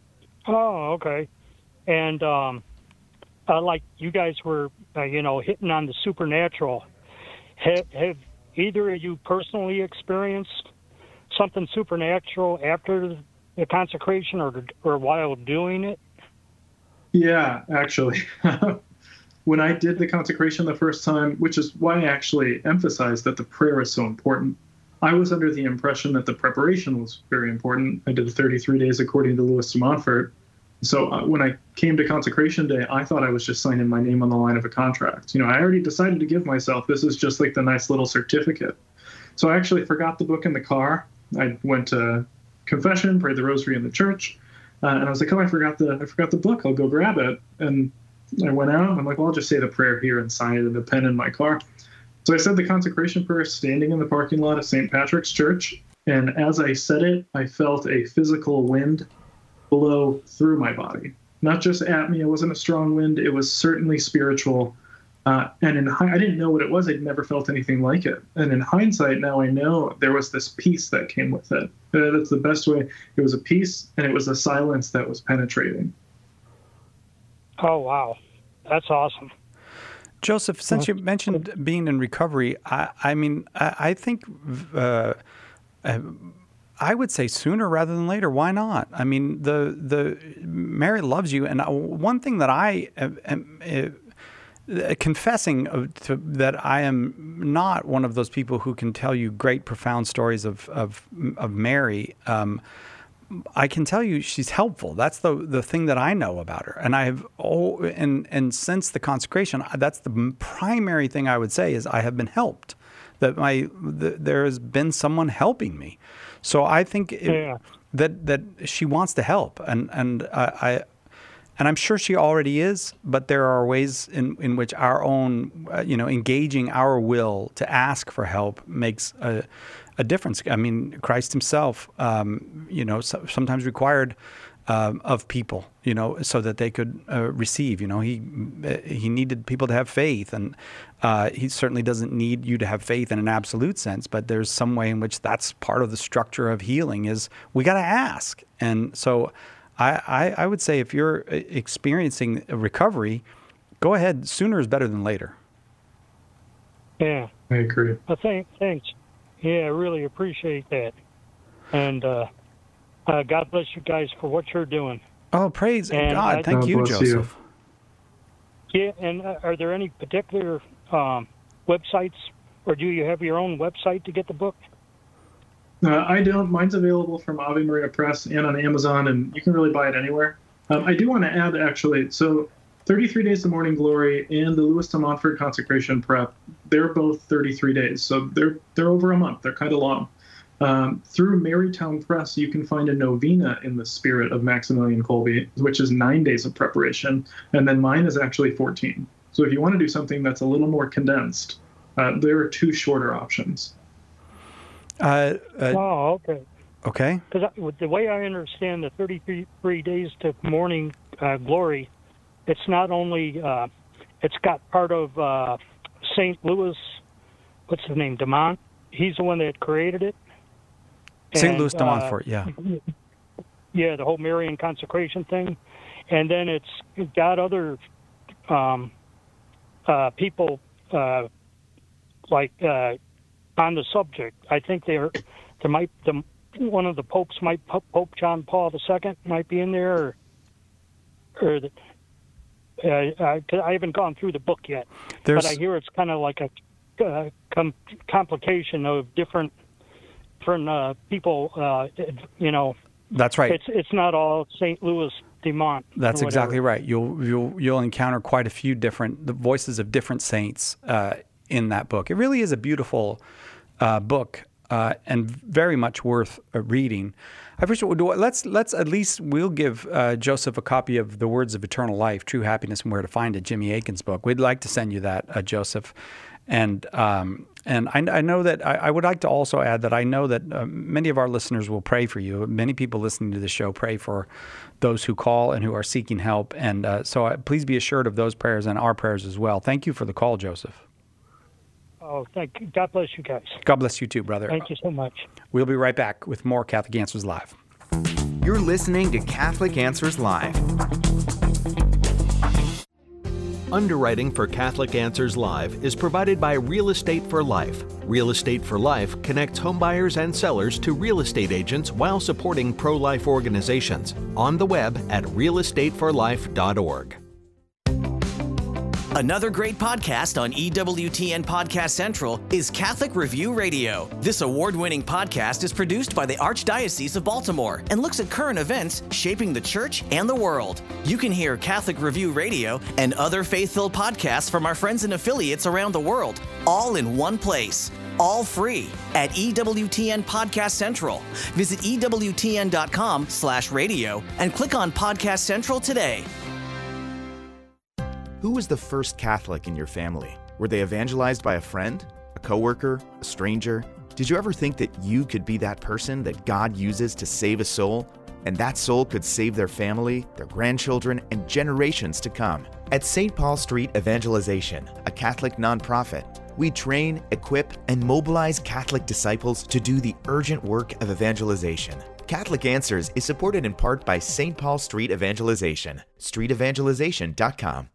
Oh, okay. And um, uh, like you guys were, uh, you know, hitting on the supernatural. Have, have either of you personally experienced something supernatural after the consecration or or while doing it? Yeah, actually. When I did the consecration the first time, which is why I actually emphasized that the prayer is so important, I was under the impression that the preparation was very important. I did thirty-three days according to Louis de Montfort. So uh, when I came to consecration day, I thought I was just signing my name on the line of a contract. You know, I already decided to give myself. This is just like the nice little certificate. So I actually forgot the book in the car. I went to confession, prayed the rosary in the church, uh, and I was like, oh, I forgot the I forgot the book. I'll go grab it. And I went out. I'm like, well, I'll just say the prayer here and sign it in the pen in my car. So I said the consecration prayer standing in the parking lot of Saint Patrick's Church. And as I said it, I felt a physical wind blow through my body. Not just at me. It wasn't a strong wind. It was certainly spiritual. Uh, and in I didn't know what it was. I'd never felt anything like it. And in hindsight, now I know there was this peace that came with it. Uh, that's the best way. It was a peace, and it was a silence that was penetrating. Oh, wow. That's awesome. Joseph, since you mentioned being in recovery, I, I mean, I, I think uh, I would say sooner rather than later. Why not? I mean, the the Mary loves you, and one thing that I am, am uh, confessing to, that I am not one of those people who can tell you great, profound stories of of, of Mary. Um, I can tell you she's helpful. That's the the thing that I know about her. And I have oh and and since the consecration, that's the primary thing I would say is I have been helped. That my the, there has been someone helping me. So I think it, yeah. that that she wants to help, and and I, I and I'm sure she already is. But there are ways in in which our own uh, you know engaging our will to ask for help makes a. a difference. I mean, Christ himself, um, you know, so, sometimes required um, of people, you know, so that they could uh, receive. You know, he he needed people to have faith, and uh, he certainly doesn't need you to have faith in an absolute sense. But there's some way in which that's part of the structure of healing. Is we got to ask, and so I, I I would say if you're experiencing a recovery, go ahead. Sooner is better than later. Yeah, I agree. I think thanks. Yeah, I really appreciate that. And uh, uh, God bless you guys for what you're doing. Oh, praise and God. I, Thank God you, Joseph. You. Yeah, and uh, are there any particular um, websites, or do you have your own website to get the book? Uh, I don't. Mine's available from Ave Maria Press and on Amazon, and you can really buy it anywhere. Um, I do want to add, actually, so thirty-three Days of Morning Glory and the Louis de Montfort Consecration Prep, they're both thirty-three days. So they're they're over a month. They're kind of long. Um, through Marytown Press, you can find a novena in the spirit of Maximilian Kolbe, which is nine days of preparation. And then mine is actually fourteen. So if you want to do something that's a little more condensed, uh, there are two shorter options. Uh, uh, oh, okay. Okay. Because the way I understand the thirty-three Days to Morning uh, Glory, it's not only, uh, it's got part of uh, Saint Louis, what's his name, de Mont? He's the one that created it. Saint Louis de Montfort, uh, yeah. Yeah, the whole Marian consecration thing. And then it's got other um, uh, people uh, like uh, on the subject. I think there, there might, the, one of the popes might, Pope John Paul the Second might be in there, or, or the, uh, I, I haven't gone through the book yet. There's... But I hear it's kind of like a uh, com- complication of different different uh, people, uh, you know. That's right. It's it's not all Saint Louis de Mont. That's exactly right. You'll you'll you'll encounter quite a few different the voices of different saints uh, in that book. It really is a beautiful uh, book uh, and very much worth uh, reading. I wish we'll do, let's let's at least we'll give uh, Joseph a copy of The Words of Eternal Life, True Happiness and Where to Find It, Jimmy Akin's book. We'd like to send you that, uh, Joseph. And um, and I, I know that I, I would like to also add that I know that uh, many of our listeners will pray for you. Many people listening to the show pray for those who call and who are seeking help. And uh, so uh, please be assured of those prayers and our prayers as well. Thank you for the call, Joseph. Oh, thank you. God bless you guys. God bless you too, brother. Thank you so much. We'll be right back with more Catholic Answers Live. You're listening to Catholic Answers Live. Underwriting for Catholic Answers Live is provided by Real Estate for Life. Real Estate for Life connects homebuyers and sellers to real estate agents while supporting pro-life organizations. On the web at real estate for life dot org. Another great podcast on E W T N Podcast Central is Catholic Review Radio. This award-winning podcast is produced by the Archdiocese of Baltimore and looks at current events shaping the church and the world. You can hear Catholic Review Radio and other faith-filled podcasts from our friends and affiliates around the world, all in one place. All free at E W T N Podcast Central. Visit E W T N dot com slash radio and click on Podcast Central today. Who was the first Catholic in your family? Were they evangelized by a friend, a coworker, a stranger? Did you ever think that you could be that person that God uses to save a soul? And that soul could save their family, their grandchildren, and generations to come. At Saint Paul Street Evangelization, a Catholic nonprofit, we train, equip, and mobilize Catholic disciples to do the urgent work of evangelization. Catholic Answers is supported in part by Saint Paul Street Evangelization, street evangelization dot com.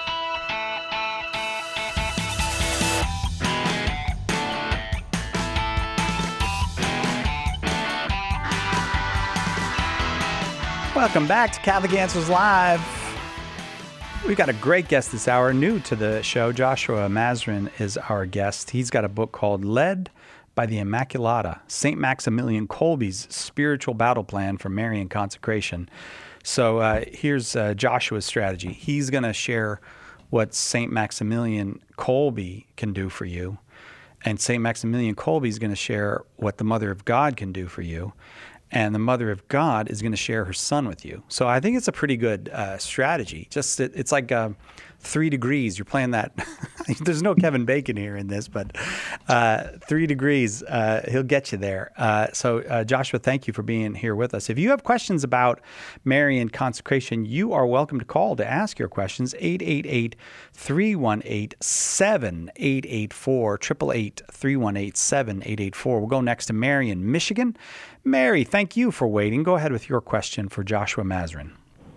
Welcome back to Catholic Answers Live. We've got a great guest this hour, new to the show. Joshua Mazrin is our guest. He's got a book called Led by the Immaculata, Saint Maximilian Kolbe's Spiritual Battle Plan for Marian Consecration. So uh, here's uh, Joshua's strategy. He's going to share what Saint Maximilian Kolbe can do for you, and Saint Maximilian Kolbe is going to share what the Mother of God can do for you. And the Mother of God is going to share her son with you. So I think it's a pretty good uh, strategy. Just it, it's like uh, three degrees. You're playing that. There's no Kevin Bacon here in this, but uh, three degrees, uh, he'll get you there. Uh, so uh, Joshua, thank you for being here with us. If you have questions about Marian consecration, you are welcome to call to ask your questions. eight eight eight, three one eight, seven eight eight four, eight eight eight, three one eight, seven eight eight four. We'll go next to Mary in Michigan. Mary, thank you for waiting. Go ahead with your question for Joshua Mazrin.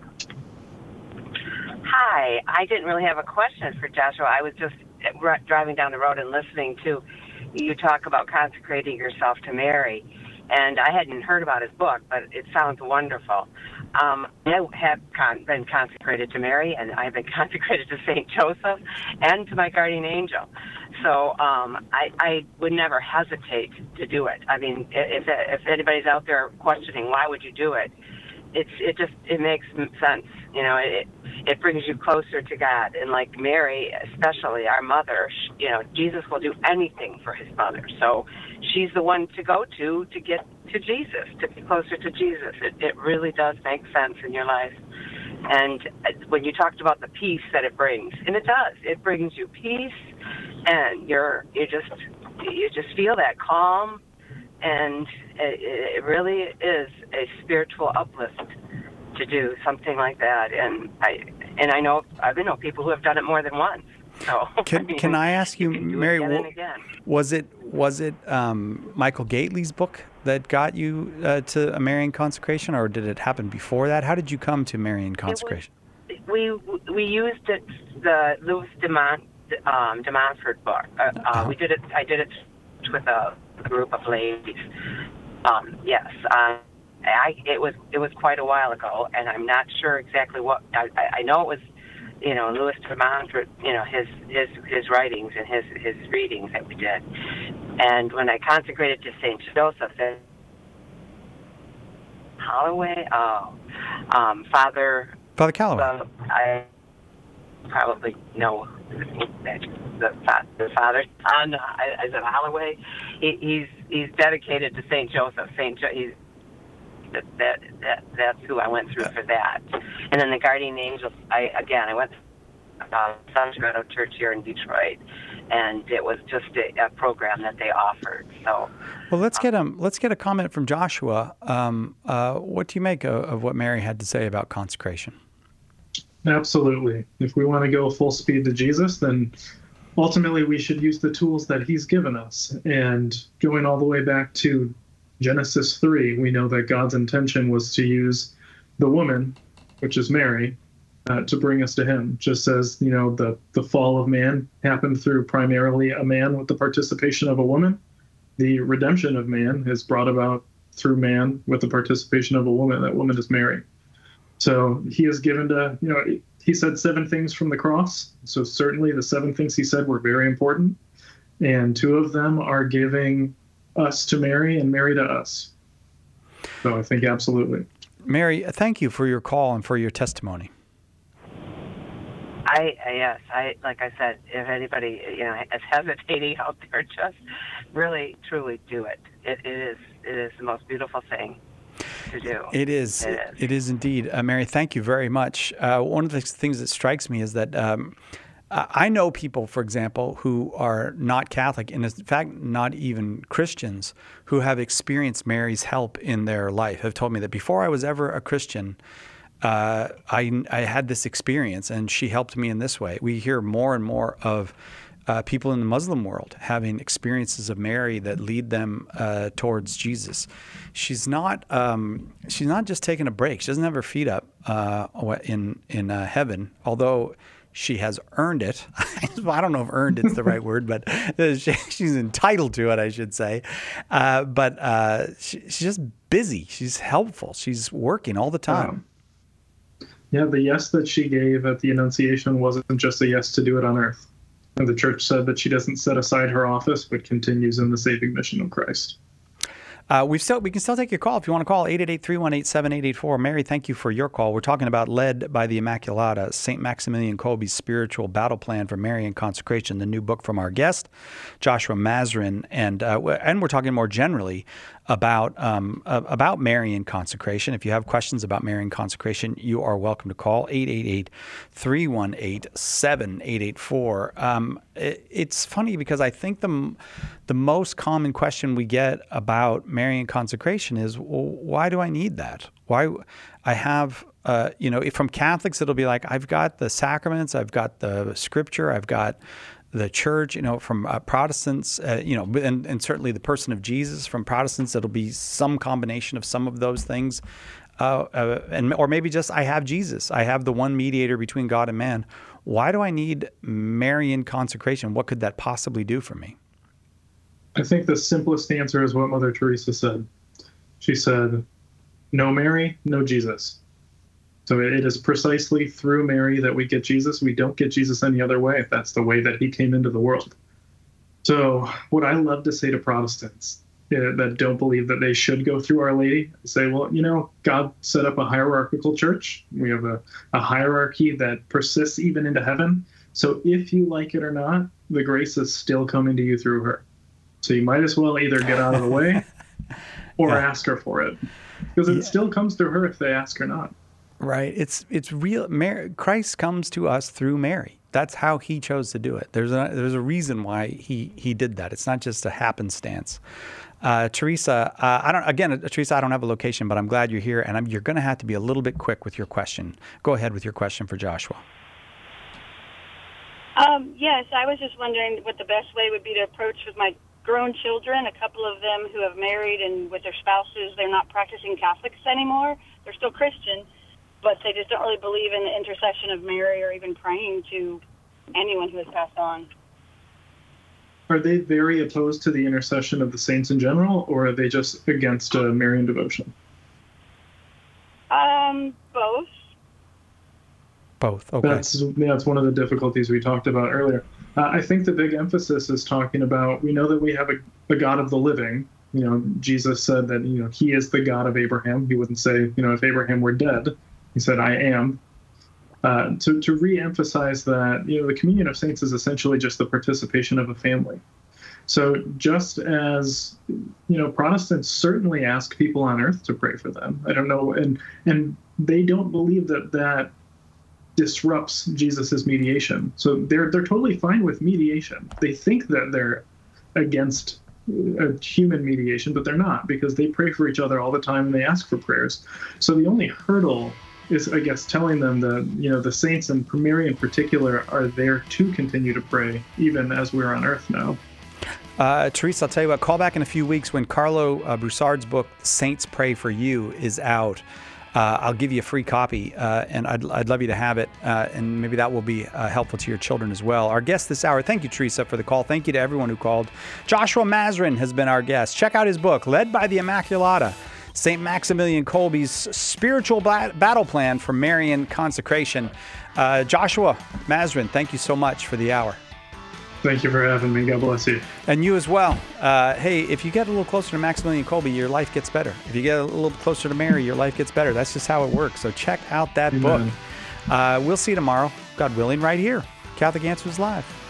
Hi. I didn't really have a question for Joshua. I was just r- driving down the road and listening to you talk about consecrating yourself to Mary. And I hadn't heard about his book, but it sounds wonderful. Um, I have con- been consecrated to Mary, and I've been consecrated to Saint Joseph and to my guardian angel. So um, I, I would never hesitate to do it. I mean, if if anybody's out there questioning why would you do it, it's it just it makes sense. You know, it it brings you closer to God. And like Mary, especially our mother, you know, Jesus will do anything for his mother. So she's the one to go to to get to Jesus, to be closer to Jesus. It it really does make sense in your life. And when you talked about the peace that it brings, and it does, it brings you peace, and you're you just you just feel that calm, and it, it really is a spiritual uplift to do something like that. And I and I know I know people who have done it more than once. So can I mean, can I ask you, you Mary? Again and again. Was it was it um, Michael Gately's book that got you uh, to a Marian consecration, or did it happen before that? How did you come to Marian consecration? Was, we we used it, the Louis de, Mont, um, de Montfort book. Uh, uh-huh. uh, we did it. I did it with a, a group of ladies. Um, yes, uh, I it was it was quite a while ago, and I'm not sure exactly what. I, I know it was. You know, Louis de Montfort, you know, his his his writings and his his readings that we did. And when I consecrated to Saint Joseph, then Holloway, oh, um, Father Father Calloway. Uh, I probably know that the the father son. I, I said Holloway. He, he's he's dedicated to Saint Joseph. Saint jo- he's That, that that that's who I went through for that. And then the guardian angels, I again I went to uh, San Gerardo Church here in Detroit, and it was just a, a program that they offered. So well, let's get um let's get a comment from Joshua. Um, uh, what do you make of, of what Mary had to say about consecration? Absolutely. If we want to go full speed to Jesus, then ultimately we should use the tools that he's given us. And going all the way back to Genesis three, we know that God's intention was to use the woman, which is Mary, uh, to bring us to him. Just as, you know, the, the fall of man happened through primarily a man with the participation of a woman, the redemption of man is brought about through man with the participation of a woman. That woman is Mary. So he is given to, you know, he said seven things from the cross. So certainly the seven things he said were very important. And two of them are giving us to Mary and Mary to us. So I think absolutely. Mary, thank you for your call and for your testimony. I, I yes, I like I said, if anybody you know is hesitating out there, just really truly do it. It, it is it is the most beautiful thing to do. It is. It is, it is indeed. Uh, Mary, thank you very much. Uh, one of the things that strikes me is that um, I know people, for example, who are not Catholic, and in fact, not even Christians, who have experienced Mary's help in their life, have told me that before I was ever a Christian, uh, I, I had this experience, and she helped me in this way. We hear more and more of uh, people in the Muslim world having experiences of Mary that lead them uh, towards Jesus. She's not um, she's not just taking a break. She doesn't have her feet up uh, in in uh, heaven, although she has earned it. I don't know if earned it's the right word, but she, she's entitled to it, I should say. Uh, but uh, she, she's just busy. She's helpful. She's working all the time. Um, yeah, the yes that she gave at the Annunciation wasn't just a yes to do it on earth. And the church said that she doesn't set aside her office, but continues in the saving mission of Christ. Uh, we've still, we can still take your call if you want to call, eight eight eight, three one eight, seven eight eight four. Mary, thank you for your call. We're talking about Led by the Immaculata, Saint Maximilian Kolbe's Spiritual Battle Plan for Marian Consecration, the new book from our guest, Joshua Mazrin. And uh, and we're talking more generally about um, about Marian consecration. If you have questions about Marian consecration, you are welcome to call, eight eight eight, three one eight, seven eight eight four. Um, it, it's funny because I think the, the most common question we get about Marian consecration is, well, why do I need that? Why I have, uh, you know, from Catholics, it'll be like, I've got the sacraments, I've got the scripture, I've got the church. You know, from uh, Protestants, uh, you know, and, and certainly the person of Jesus. From Protestants, it'll be some combination of some of those things. Uh, uh, and or maybe just I have Jesus. I have the one mediator between God and man. Why do I need Marian consecration? What could that possibly do for me? I think the simplest answer is what Mother Teresa said. She said, no Mary, no Jesus. So it is precisely through Mary that we get Jesus. We don't get Jesus any other way. That's the way that he came into the world. So what I love to say to Protestants uh, that don't believe that they should go through Our Lady, I say, well, you know, God set up a hierarchical church. We have a, a hierarchy that persists even into heaven. So if you like it or not, the grace is still coming to you through her. So you might as well either get out of the way or yeah. ask her for it, because it yeah. still comes through her if they ask or not. Right. It's it's real. Mary, Christ comes to us through Mary. That's how he chose to do it. There's a there's a reason why he he did that. It's not just a happenstance. Uh, Teresa, uh, I don't. Again, uh, Teresa, I don't have a location, but I'm glad you're here, and I'm, you're going to have to be a little bit quick with your question. Go ahead with your question for Joshua. Um, yes, I was just wondering what the best way would be to approach with my grown children, a couple of them who have married and with their spouses, they're not practicing Catholics anymore. They're still Christian, but they just don't really believe in the intercession of Mary or even praying to anyone who has passed on. Are they very opposed to the intercession of the saints in general, or are they just against uh, Marian devotion? Um, both. Both, okay. That's, that's one of the difficulties we talked about earlier. Uh, I think the big emphasis is talking about, we know that we have a, a God of the living. You know, Jesus said that, you know, he is the God of Abraham. He wouldn't say, you know, if Abraham were dead, he said, I am. Uh, to, to re-emphasize that, you know, the communion of saints is essentially just the participation of a family. So just as, you know, Protestants certainly ask people on earth to pray for them. I don't know. And, and they don't believe that that disrupts Jesus's mediation. So they're they're totally fine with mediation. They think that they're against a human mediation, but they're not, because they pray for each other all the time and they ask for prayers. So the only hurdle is, I guess, telling them that, you know, the saints and Mary in particular are there to continue to pray even as we're on earth now. Uh, Teresa, I'll tell you what, call back in a few weeks when Carlo uh, Broussard's book, Saints Pray for You, is out. Uh, I'll give you a free copy, uh, and I'd, I'd love you to have it, uh, and maybe that will be uh, helpful to your children as well. Our guest this hour, thank you, Teresa, for the call. Thank you to everyone who called. Joshua Mazrin has been our guest. Check out his book, Led by the Immaculata, Saint Maximilian Kolbe's Spiritual ba- Battle Plan for Marian Consecration. Uh, Joshua Mazrin, thank you so much for the hour. Thank you for having me. God bless you. And you as well. Uh, hey, if you get a little closer to Maximilian Kolbe, your life gets better. If you get a little closer to Mary, your life gets better. That's just how it works. So check out that Amen. book. Uh, we'll see you tomorrow, God willing, right here. Catholic Answers Live.